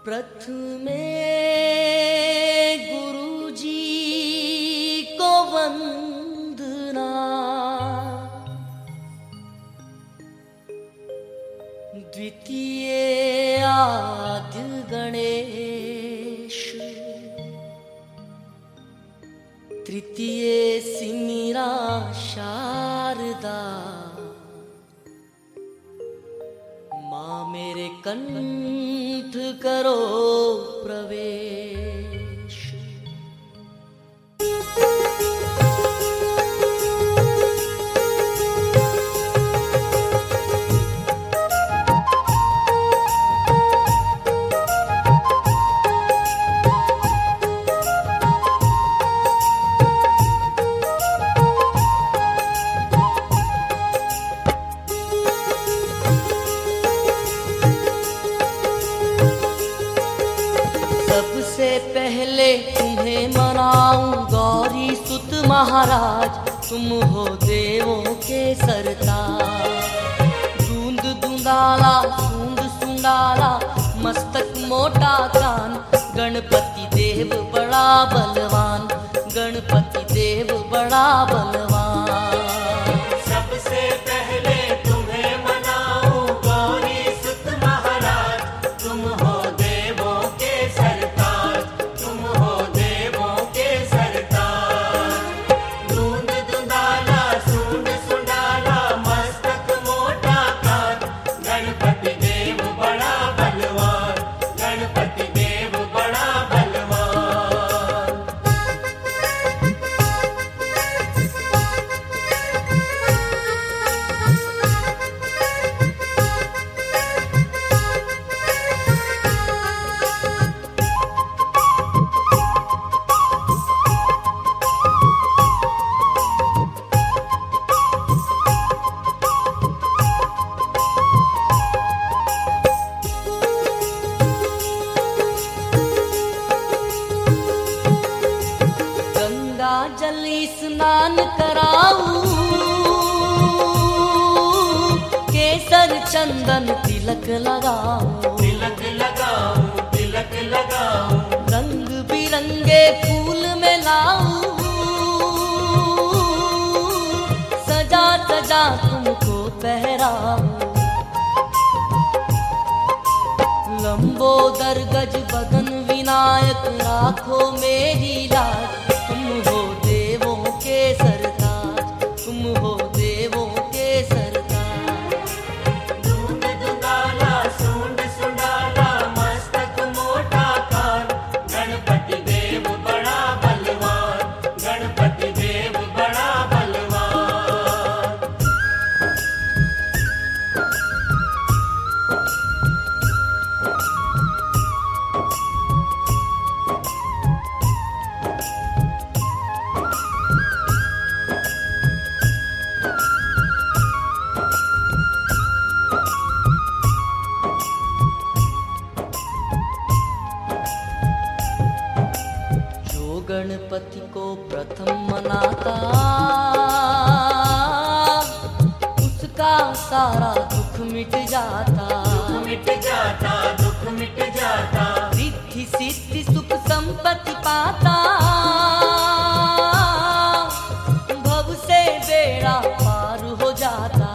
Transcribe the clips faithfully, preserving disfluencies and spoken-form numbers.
प्रथमे गुरु जी को वंदना, द्वितीय आद्य गणेश, तृतीय सिमिरा शारदा, माँ मेरे कंठ करो प्रवेश। सबसे पहले तुम्हें मनाऊं गौरी सुत महाराज, तुम हो देवों के सरताज। दूंद दूंदाला सूंद सुंडाला, मस्तक मोटा कान, गणपति देव बड़ा बलवान, गणपति देव बड़ा बलवान। सबसे पहले तुम्हें मनाऊं गौरी सुत महाराज, तुम हो देवों के सरताज, तुम हो देवों के सरताज। दूंद दूंदाला सूंड सुंडाला, मस्तक मोटा कान, गणपति देव बड़ा बलवान, गणपति देव बड़ा बलवान। गंगा जल स्नान कराऊं, केसर चंदन तिलक लगाऊं, तिलक लगाऊं, तिलक लगाऊं, रंग बिरंगे फूल में लाऊं, सजा सजा तुमको पहराऊं। लंबोदर गज बदन विनायक, राखो मेरी लाज, तुम हो देवों के सरताज, तुम हो देवों के सरताज। दूंद दूंदाला सूंड सुंडाला, मस्तक मोटा कान, गणपति देव बड़ा बलवान, गणपति देव बड़ा बलवान। जो गणपति को प्रथम मनाता, उसका सारा दुख मिट जाता, दुख मिट जाता, दुख मिट जाता, रिद्धि सिद्धि सुख संपत्ति पाता, भव से बेड़ा पार हो जाता।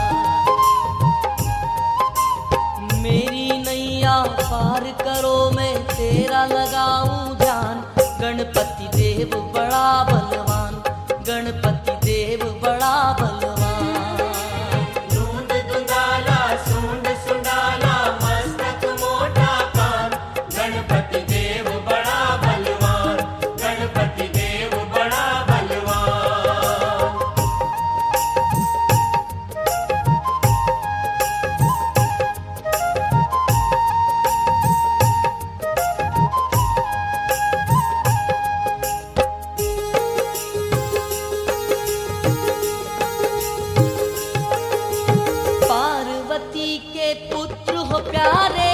मेरी नैया पार करो, मैं तेरा लगाऊं ध्यान, गणपति देव बड़ा बलवान, गणपति देव बड़ा बलवान। दूंद दूंदाला सूंड सुंडाला, मस्तक मोटा कान, गणपति देव बड़ा बलवान, गणपति देव बड़ा बलवान। पार्वती के पुत्र हो प्यारे,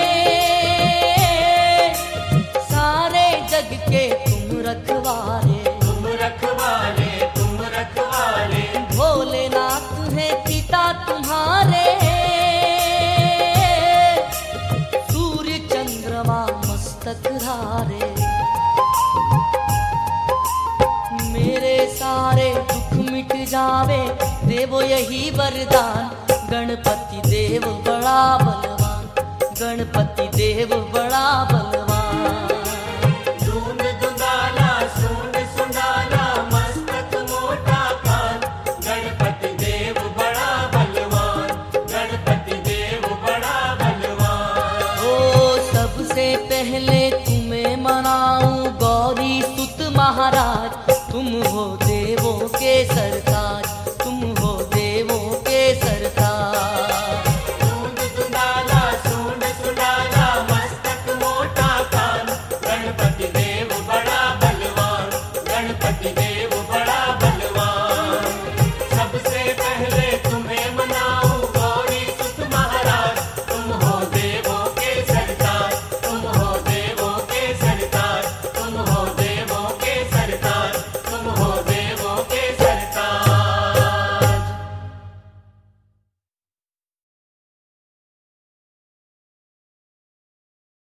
सारे जग के तुम रखवारे, तुम रखवाले, तुम रखवाले, भोलेनाथ है पिता तुम्हारे, सूर्य चंद्रमा सारे, मेरे सारे दुख मिट जावे, देवो यही वरदान। गणपति देव बड़ा बलवान, गणपति देव बड़ा बलवान।